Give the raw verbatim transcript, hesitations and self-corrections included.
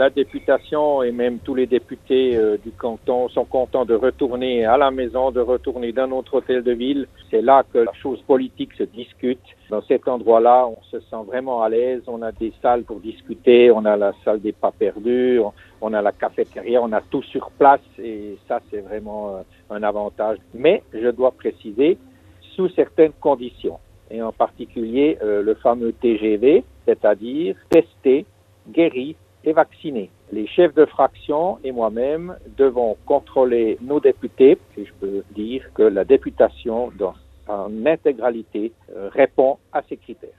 la députation et même tous les députés euh, du canton sont contents de retourner à la maison, de retourner dans notre hôtel de ville. C'est là que la chose politique se discute. Dans cet endroit-là, on se sent vraiment à l'aise. On a des salles pour discuter, on a la salle des pas perdus, on, on a la cafétéria, on a tout sur place et ça, c'est vraiment euh, un avantage. Mais je dois préciser, sous certaines conditions, et en particulier euh, le fameux T G V, c'est-à-dire testé, guéri et vacciné. Les chefs de fraction et moi-même devons contrôler nos députés et je peux dire que la députation dans en intégralité euh, répond à ces critères.